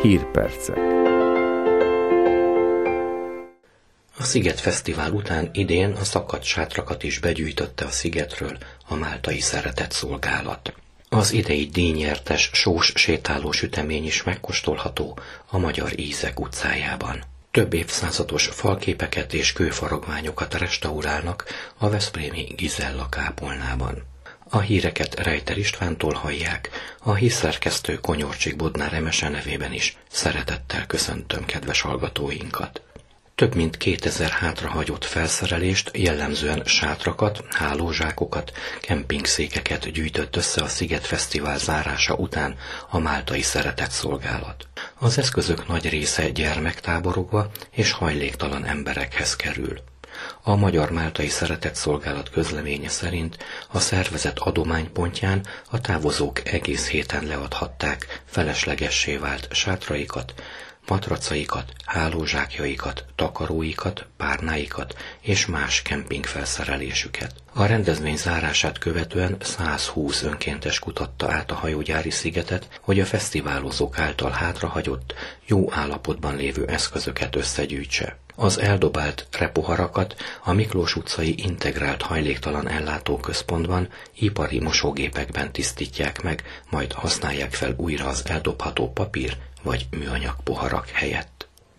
Hírpercek. A Sziget Fesztivál után idén a szakadt sátrakat is begyűjtötte a szigetről a Máltai Szeretetszolgálat. Az idei díjnyertes sós sétáló sütemény is megkóstolható a Magyar Ízek utcájában. Több évszázados falképeket és kőfaragványokat restaurálnak a veszprémi Gizella kápolnában. A híreket Rejter Istvántól hallják, a hírszerkesztő Konyorcsik Bodnár Emese nevében is szeretettel köszöntöm kedves hallgatóinkat. Több mint 2000 hátrahagyott felszerelést, jellemzően sátrakat, hálózsákokat, kempingszékeket gyűjtött össze a Sziget Fesztivál zárása után a Máltai Szeretetszolgálat. Az eszközök nagy része gyermektáborokba és hajléktalan emberekhez kerül. A Magyar Máltai Szeretetszolgálat közleménye szerint a szervezet adománypontján a távozók egész héten leadhatták feleslegessé vált sátraikat, matracaikat, hálózsákjaikat, takaróikat, párnáikat és más kempingfelszerelésüket. A rendezvény zárását követően 120 önkéntes kutatta át a hajógyári szigetet, hogy a fesztiválozók által hátrahagyott, jó állapotban lévő eszközöket összegyűjtse. Az eldobált repoharakat a Miklós utcai integrált hajléktalan ellátóközpontban ipari mosógépekben tisztítják meg, majd használják fel újra az eldobható papír vagy műanyag poharak helyett.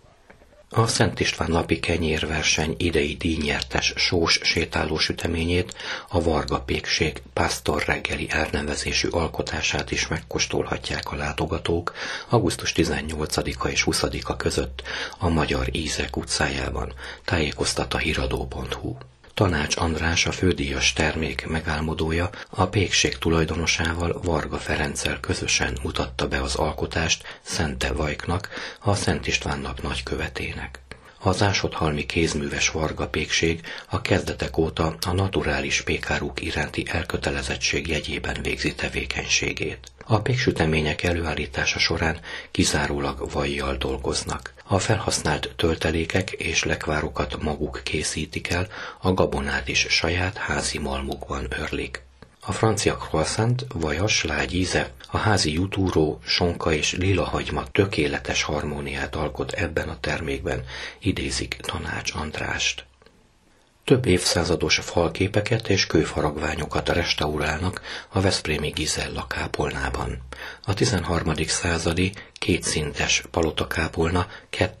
A Szent István napi kenyérverseny idei díjnyertes sós sétáló süteményét, a Varga Pékség Pásztor reggeli elnevezésű alkotását is megkóstolhatják a látogatók augusztus 18-a és 20-a között a Magyar Ízek utcájában, tájékoztat a híradó.hu. Tanács András, a fődíjas termék megálmodója, a pékség tulajdonosával, Varga Ferenccel közösen mutatta be az alkotást Szente Vajknak, a Szent István nap nagykövetének. Az Ásodhalmi kézműves Varga Pékség a kezdetek óta a naturális pékáruk iránti elkötelezettség jegyében végzi tevékenységét. A péksütemények előállítása során kizárólag vajjal dolgoznak. A felhasznált töltelékek és lekvárokat maguk készítik el, a gabonát is saját házi malmukban őrlik. A francia croissant vajas, lágy íze, a házi jutúró, sonka és lilahagyma tökéletes harmóniát alkot ebben a termékben, idézik Tanács Andrást. Több évszázados falképeket és kőfaragványokat restaurálnak a veszprémi Gizella kápolnában. A 13. századi kétszintes palotakápolna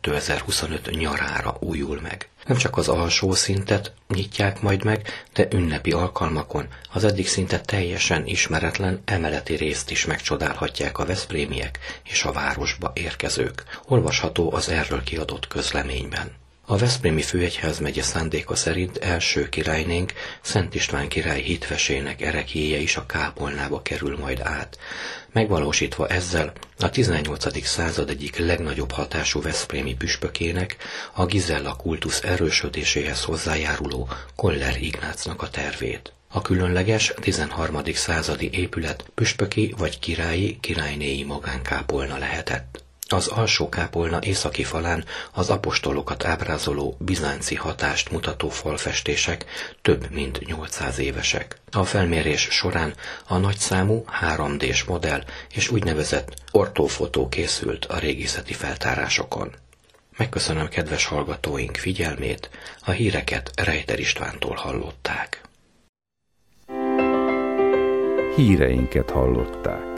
2025 nyarára újul meg. Nem csak az alsó szintet nyitják majd meg, de ünnepi alkalmakon az eddig szinte teljesen ismeretlen emeleti részt is megcsodálhatják a veszprémiek és a városba érkezők. Olvasható az erről kiadott közleményben. A veszprémi főegyházmegye szándéka szerint első királynénk, Szent István király hitvesének ereklyéje is a kápolnába kerül majd át, megvalósítva ezzel a 18. század egyik legnagyobb hatású veszprémi püspökének, a Gizella kultusz erősödéséhez hozzájáruló Koller Ignácnak a tervét. A különleges 13. századi épület püspöki vagy királynéi magánkápolna lehetett. Az alsó kápolna északi falán az apostolokat ábrázoló bizánci hatást mutató falfestések több mint 800 évesek. A felmérés során a nagyszámú 3D-s modell és úgynevezett ortófotó készült a régészeti feltárásokon. Megköszönöm kedves hallgatóink figyelmét, a híreket Rejter Istvántól hallották. Híreinket hallották.